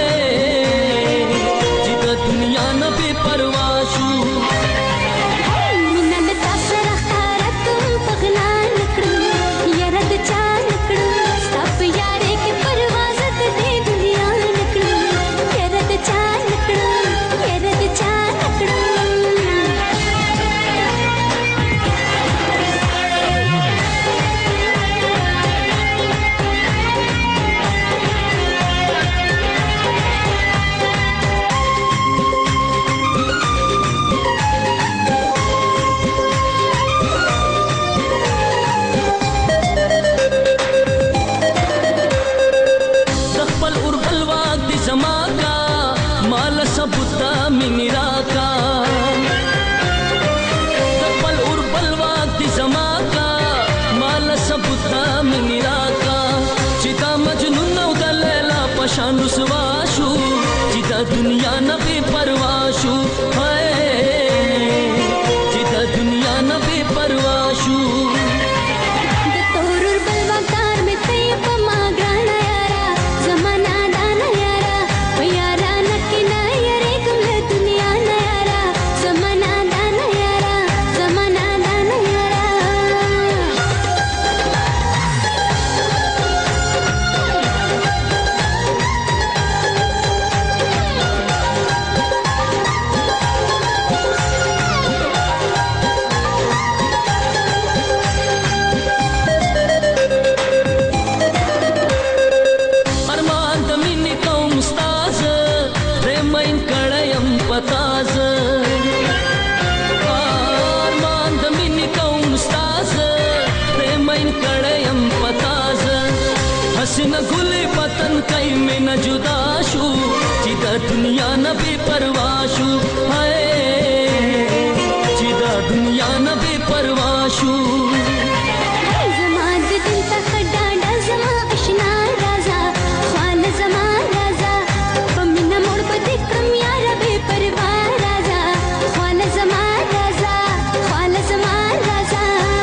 जिदा दुनिया न बेपरवाशु शानु सवाशु जिदा दुनिया न बेपरवाशु हाय जिदा दुनिया न बेपरवाशु तोरुर बलवाकार में ते पमा गाना यारा जमाना दाना यारा यारा नकी ना यारे कमले दुनिया ना यारा जमाना दाना यारा जमाना दाना यारा हसीना गुले पतन कई में न जुदाशु जिदा दुनिया न बेपरवाशु हाय जिदा दुनिया न बेपरवाशु जमात दिल तक डांडा जमा अशना राजा ख्वाल जमा राजा पमिना मोड़ बदे कम यार बेपरवा राजा ख्वाल जमा राजा ख्वाल जमा राजा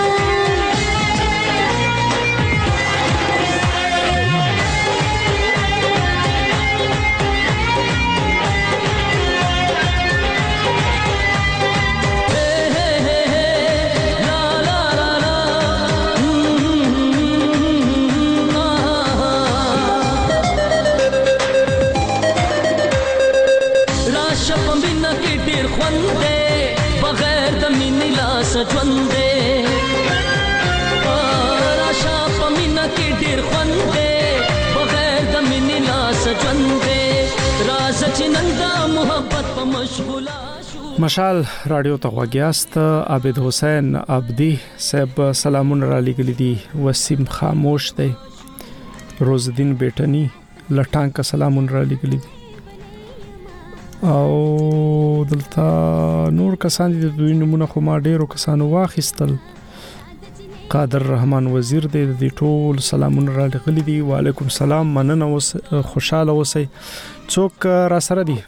बगैर दमीनी लास ژوندे राशा पमीना की ډیر خوندे बगैर दमीनी लास ژوندे राज चिनंदा मोहब्बत مشغولا مشال رادیو ته وګیاست. عابد حسین عبدی صاحب سلامونه را لګل دي. وسیم خاموش دی. روزدین بیٹنی لټان کا سلامونه را لګل دي. او دلته نور کسان دي د دوی نمونه خو ما ډیرو کسانو واخیستل. قادر رحمان وزیر دی د ټول سلامونه را لګل دي. وعلیکم سلام مننه اوس خوشاله اوسئ. څوک را سره دي؟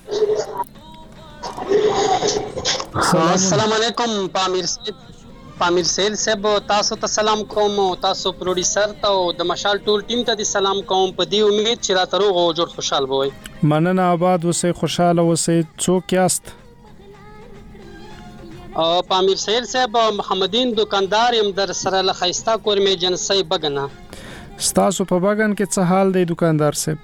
السلام علیکم پامیر صاحب. پامیر سیل صاحب تاسو ته سلام کوم او تاسو پروډوسر ته او د مشال ټول ټیم ته د سلام کوم په دې امید چې را تروغ او جوړ خوشاله وي. مننه آباد اوسئ خوشاله اوسئ. څوک یاست؟ پامیر سیل صاحب محمدین دکاندار يم در سره له خيستا کورمه جنسي بغنا. ستاسو په بغن کې څه حال دی دکاندار صاحب؟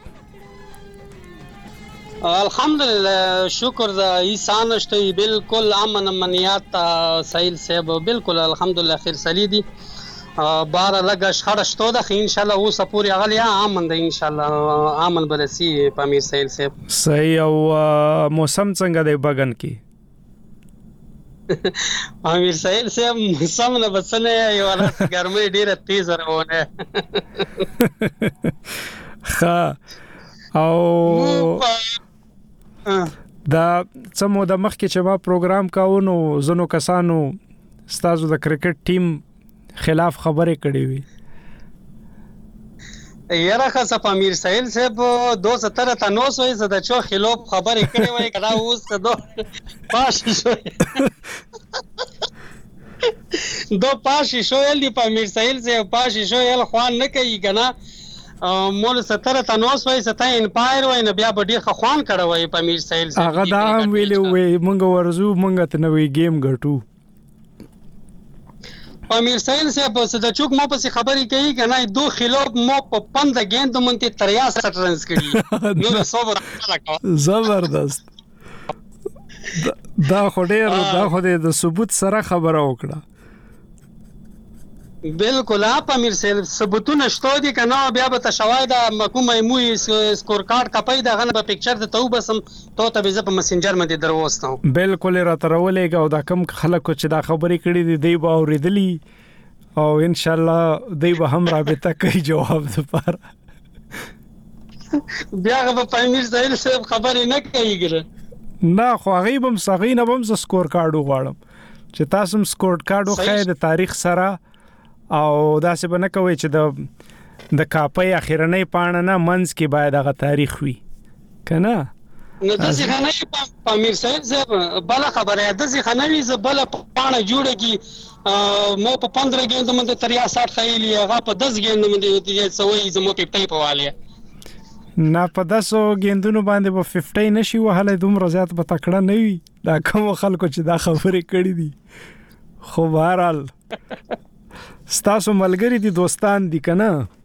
الحمدلله شکر د ایسان شته بالکل امن امنیات سهیل صاحب بالکل الحمدلله خیر سلی دي. بار لګه شخړه شته ده ان شاء الله اوس پوری غلیا امن ده ان شاء الله امن برسي پامیر سهیل صاحب. صحیح. او موسم څنګه دی بغن کې؟ پامیر سهیل صاحب موسم نه بسنه یو راس ګرمي ډیره تیز روانه. ښه. او دا څمو د مخ کې چې ما پروګرام کاونو زنو کسانو ستاسو د کرکټ ټیم خلاف خبرې کړې وي. یاره خاصه پامیر سهیل صاحب دو ستر تنوس وې زده چو خلاف خبرې کړې وای کدا اوس دو پاشي شوې دو پاشي شوې دی پامیر سهیل صاحب پاشي شوې خوان نه کوي کنه مول ستره تنوس وای ستا انپایر وای نه بیا ډیر خوان کړه وای پامیر سهیل صاحب. هغه دا هم ویلو وای مونږ ورزو مونږ ته نوې گیم ګټو. پامیر سهیل صاحب ستا چوک مو پس خبرې کوي کنه دو خلاف مو په پنځه گیند مونته تریاسठ رنز کړي. نو صبر وکړه. زبردست. دا خو ډیر دا خو د ثبوت سره خبره وکړه. بالکل اپ امیر سیل ثبوتونه شته دي کنه بیا به تشواید کومه مو سکور کارت کپای دا غن په پکچر ته تو بسم تو ته به په مسنجر باندې دروستم. بالکل را ترولېګ او دا کم خلکو چې دا خبرې کړې دي دی به اوریدلی او ان شاء الله دی به هم رابطه کوي جواب لپاره. بیا به امیر سیل صاحب خبرې نه کوي. نه خو غیب هم صغینه بم سکور کارت وغواړم چې تاسو هم سکور کارت وخی د تاریخ سره او دا څه بنه کوي چې د د کاپي اخیرنۍ پاڼه نه منځ کې باید هغه تاریخ وي کنه. نو د ځې خنۍ په امیر صاحب زه بل خبره د ځې خنۍ ز بل پاڼه جوړه کی مو په پندرہ ګیند باندې تریاسठ خېلی هغه په دس ګیند باندې سوي زمو کې ټیپ واله نه په داسو ګیندونو باندې په پنځه نشي وهله دومره زیات به تکړه نه وي. دا کوم خلکو چې دا خبرې کړې دي خو بهرحال ستاسو ملګری دي دوستان دي کنه.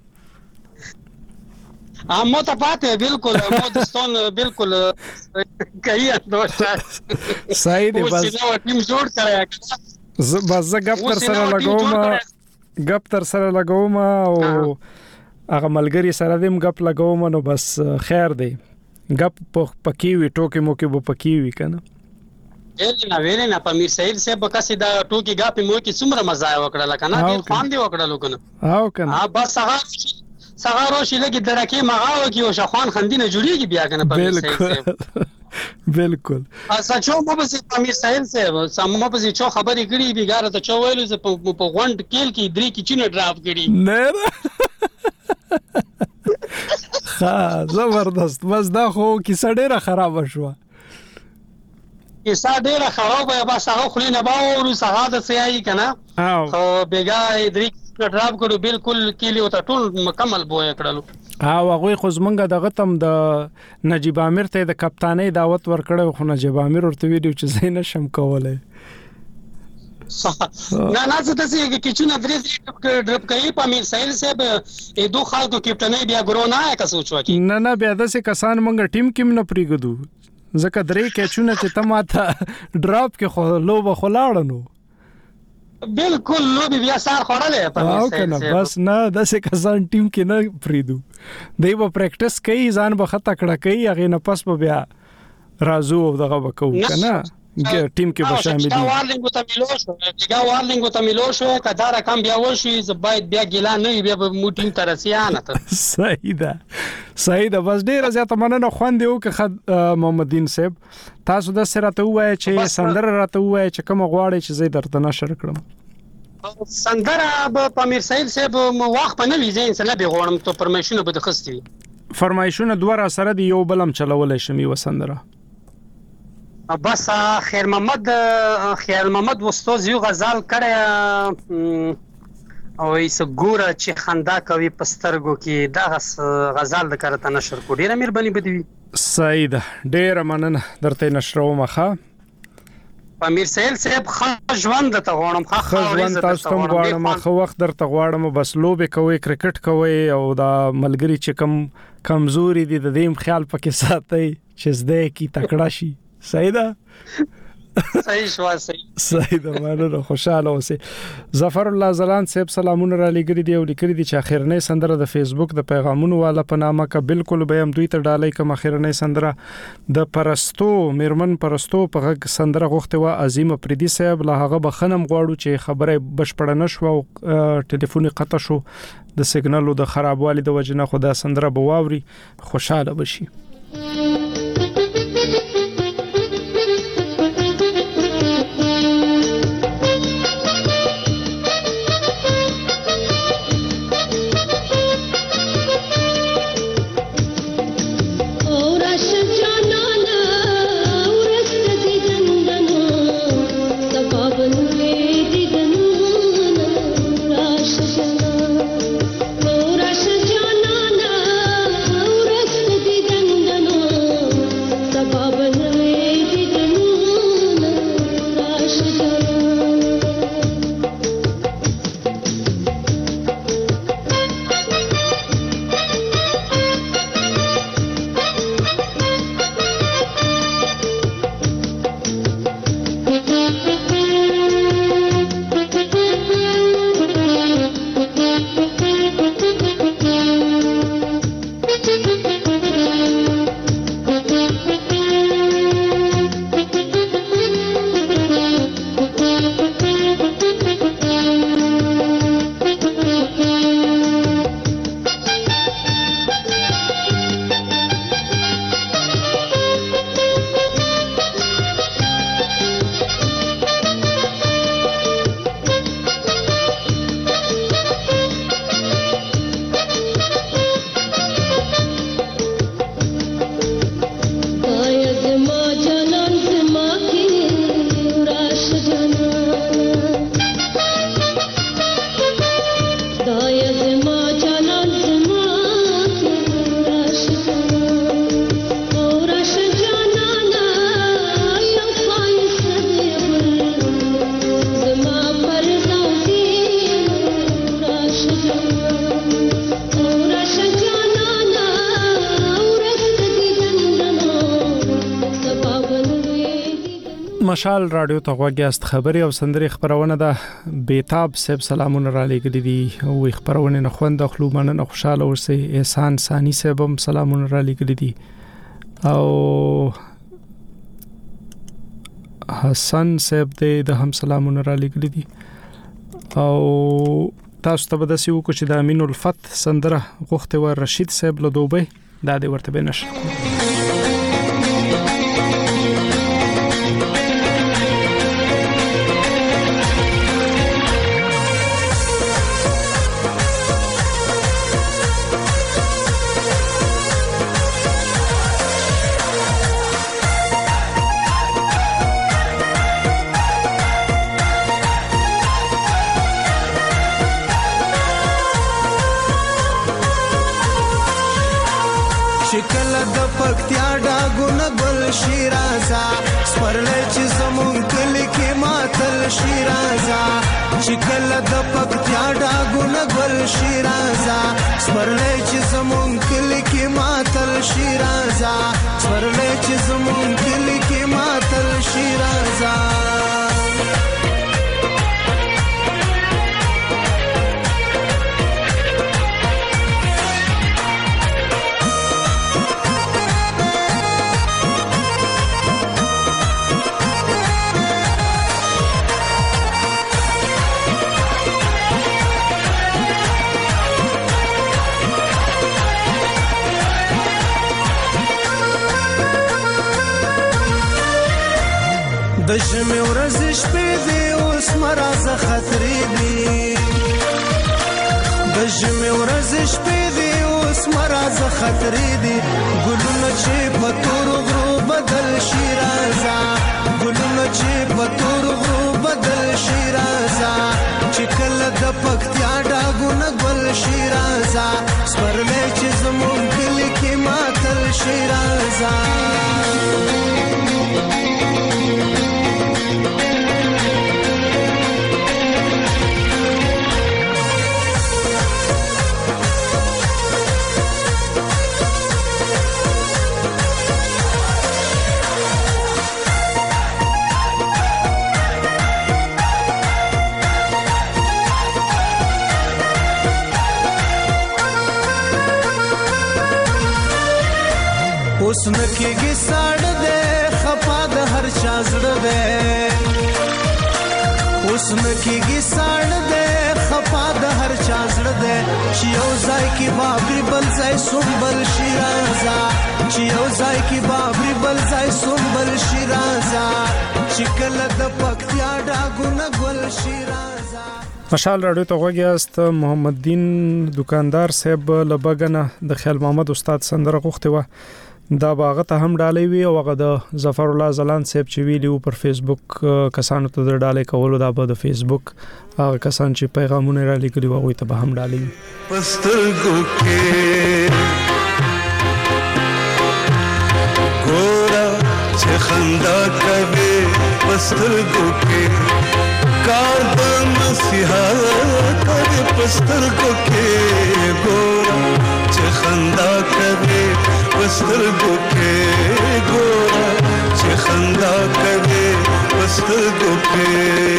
ا مو ته پاتې بالکل مو دوستان بالکل کوي دوستان صحیح دی. بس نو ټیم جوړ کړی ز بس غپ تر سره لګوم غپ تر سره لګوم او هغه ملګری سره دیم غپ لګوم نو بس خیر دی. غپ پکی وی ټوکی مو کې بو پکی وی کنه. ویلنا ویلنا پامیر سهیل صاحب کسي دا ټوکی غاپې مو کې څومره مزه وکړه کنه ډیر خوان دی وکړه کنه. او کنه ها بس هغه سغارو شي لګي درکې مغاو کې او شخوان خندینه جوړیږي بیا کنه پامیر سهیل صاحب. بالکل اسا چو مو بس پامیر سهیل صاحب سم مو بس چو خبرې کړې بیګاره ته چو ویلو ز په غونډ کېل کې درې کې چینه ډراپ کړي نه. ها زبردست. بس دا خو کیسه ډیره خراب شو. کیسه ډیره خراب وي بس هغه خو نه باور سعادت سي آی کنه خو بیګا درې ډراپ کړو بالکل کلی او ټول مکمل بوې کړلو. ها هغه خو زمونږ دغه تم د نجیب امیر ته د کپتانۍ دعوت ورکړو خو نجیب امیر ورته ویډیو چې زین شم کوله. نه نه څه تاسو کې چې نه درې ډراپ کوي پامیر سهیل صاحب ای دوه خلکو کپټنۍ بیا ګرو نه آیا کسو چوکي. نه نه بیا داسې کسان مونږ ټیم کې نه پریګدو ځکه درې کې چونه چې تماته ډراپ کې خو لوبه خلاړنو. بالکل لوبي بیا سار خورلې پامیر سهیل صاحب. بس نه داسې کسان ټیم کې نه پریدو. دوی به پریکټس کوي ځان به خطا کړه کوي هغه نه پس به بیا راځو دغه وکړو کنه ټیم کې به شامل دي. وارلینګ ته ملو شو دا وارلینګ ته ملو شو کدا رقم بیا وشي ز باید بیا ګلا نه بیا مو ټیم ترسیانه ته صحیح ده صحیح ده. بس ډیر زیاته مننه خوند یو که محمد دین صاحب تاسو د سره ته وای چې سندره راته وای چې کوم غواړي چې زه درته نشر کړم. سندره په امیر سعید صاحب مو وخت په نوې ځین سره به غواړم ته پرمیشن به خستي فرمایشونه دوه را سره دی یو بلم چلولې شمی وسندره بس خیر محمد خیر محمد استاد یو غزل کړه او ایس ګوره چې خندا کوي پسترګو کې دا غزل د کرته نشر کو ډیره مهرباني بدوي. سعید ډیره مننه درته نشرو مخه امیر سهیل صاحب خو ژوند ته غواړم خو ژوند تاسو ته غواړم خو وخت درته غواړم بس لوبه کوي کرکټ کوي او دا ملګری چې کم کمزوري دي د دې خیال پکې ساتي چې زده کی تکړه شي. صحیح ده صحیح شو صحیح صحیح ده مانو خوشاله اوسه. ظفر الله زلان صاحب سلامونه را لګری دی او لیکری دی چې اخرنه سندره د فیسبوک د پیغامونو والا په نامه کا بالکل به هم دوی ته ډالۍ کوم اخرنه سندره د پرستو میرمن پرستو په غږ سندره غوښته وا عظیم پردي صاحب له هغه بخنم غواړو چې خبره بشپړه نشو او ټلیفون قطع شو د سیګنالو د خرابوالي د وجنه خدا سندره بواوري خوشاله بشي. مشال رادیو ته غوږیاست خبري او سندري خبرونه ده بیتاب صاحب سلامونه را لګل دي او خبرونه نه خوند خلو مننه خوشاله ورسه احسان ثاني صاحب هم سلامونه را لګل دي او حسن صاحب دې د هم سلامونه را لګل دي او تاسو ته به داسې وکړو چې د امین الفت سندره غوښته و رشید صاحب له دوبه دا دې ورته بنشر پکتیا ډاګونه ګل شیرازا سپرلې چې زمون کلی کې ماتل شیرازا چې کله د پکتیا ډاګونه ګل شیرازا سپرلې چې زمون کلی کې ماتل شیرازا سپرلې چې زمون کلی کې ماتل شیرازا د ژمې ورځې شپې دي اوس مرازه خطرې دي د ژمې ورځې شپې دي اوس مرازه خطرې دي ګلونه چې په تورو غرو بدل شي رازه ګلونه چې په تورو غرو بدل شي رازه چې کله د پکتیا ډاګونه ګل شي رازه سپرلی چې زموږ کلي کې ماتل شي رازه اوس نکېږي ساړه دی خفا د هر چا زړه دی اوس نکېږي ساړه دی خفا د هر چا زړه دی چې یو ځای کې بابري بل ځای سنبل شي رازه چې یو ځای کې بابري بل ځای سنبل شي رازه چې کله د پکتیا ډاګونه ګل شي رازه مشال راډیو ته غوږیاست. محمد دین دکاندار صاحب لبګنه د خیال محمد استاد سندره غوښته و دا باغ ته هم ډالې وی او هغه د ظفر الله زلان صاحب چې ویلیو پر فیسبوک کسانو ته ډالې کولو دا په فیسبوک هغه کسان چې پیغامونه را لیکلي وو ته به هم ډالې وی پسترګو کې ګورا چې خندا کوي پسترګو کې کار د مسیحا کوي پسترګو کې ګورا چې خندا کوي پسترګو کې ګورا چې خندا کوي پسترګو کې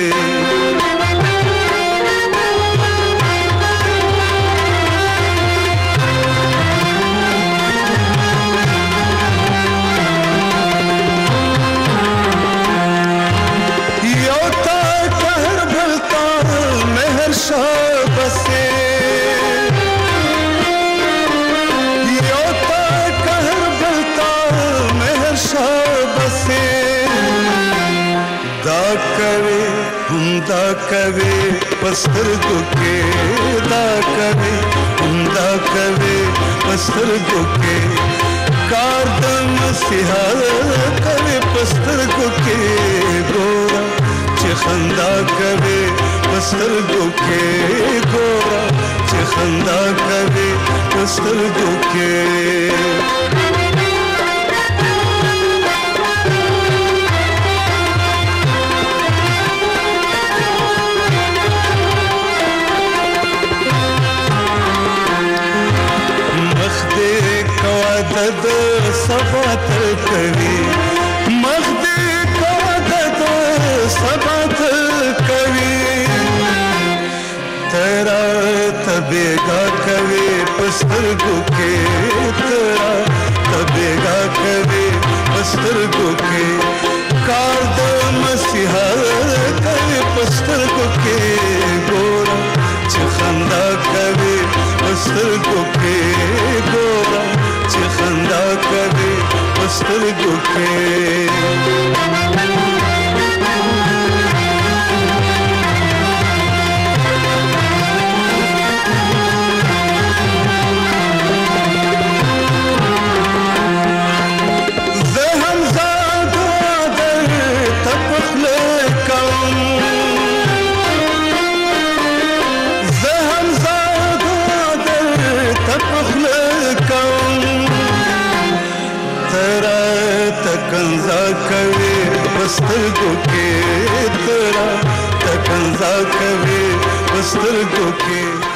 دا کوي پسترګو کې دا کوي دا کوي پسترګو کې کار د مسیحا کوي پسترګو کې ګورا چې خندا کوي پسترګو کې ګورا چې خندا کوي پسترګو کې د سبات کوي مخدي کا د سبات کوي تیرا تبېګا کوي پسترګو کې تیرا تبېګا کوي پسترګو کې کار د مسیحا کوي پسترګو کې ګورا چې خندا کوي پسترګو کې ګورا چې خندا کوي پسترګو کې پسترګو کې ترا تکنزا کوي پسترګو کې